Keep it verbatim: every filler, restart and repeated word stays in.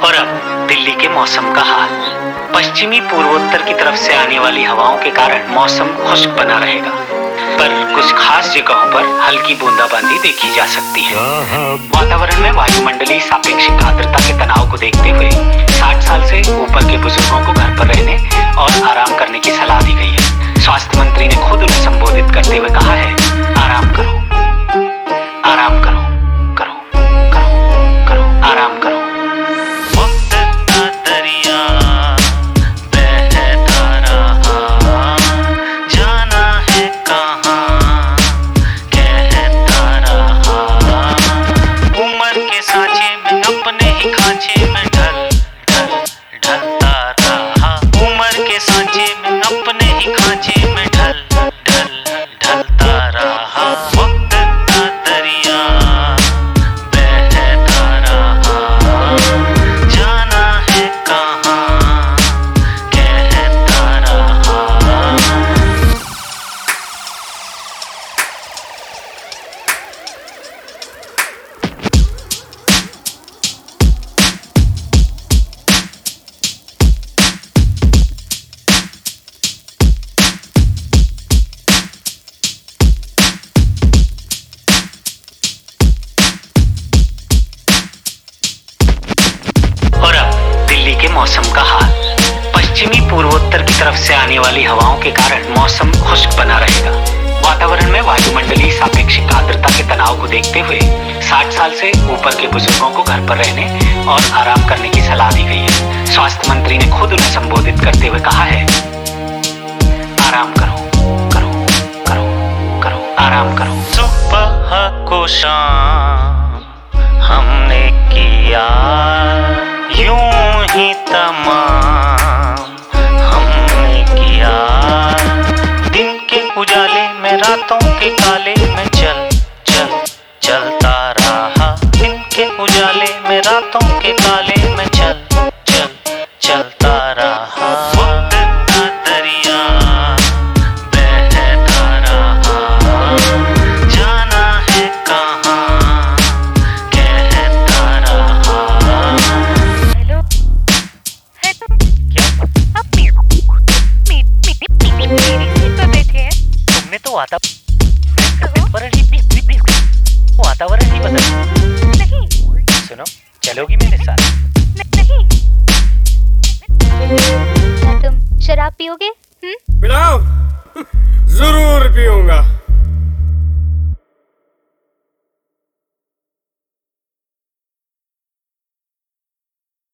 और अब दिल्ली के मौसम का हाल। पश्चिमी पूर्वोत्तर की तरफ से आने वाली हवाओं के कारण मौसम खुश्क बना रहेगा, पर कुछ खास जगहों पर हल्की बूंदाबांदी देखी जा सकती है। वातावरण में वायुमंडलीय सापेक्षिक आर्द्रता के तनाव को देखते हुए साठ साल से ऊपर के बुजुर्गों को घर पर रहने और आराम करने की सलाह दी गई है। स्वास्थ्य मंत्री ने खुद उन्हें संबोधित करते हुए कहा है, आराम करो, आराम करो, करो, करो, करो, आराम करो। मौसम का हाल। पश्चिमी पूर्वोत्तर की तरफ से आने वाली हवाओं के कारण मौसम खुश्क बना रहेगा। वातावरण में वायुमंडलीय सापेक्षिक आर्द्रता के तनाव को देखते हुए साठ साल से ऊपर के बुजुर्गों को घर पर रहने और आराम करने की सलाह दी गई है। स्वास्थ्य मंत्री ने खुद उन्हें संबोधित करते हुए कहा है, आराम करो, करो, करो, करो, आराम करो। सुबह को शाम हमने किया यूं ही तमाम हमने किया, दिन के उजाले में रातों के काले में चल चल चलता रहा, दिन के उजाले में रातों के काले में चल चल चलता रहा। वक्त का दरिया बहता रहा, जाना है कहाँ कहता रहा। तुमने तो वाता वातावरण ही बदल नहीं। सुनो, चलोगी मेरे साथ? नहीं। तुम शराब पियोगे? हम्म? पिलाओ, जरूर पीऊंगा।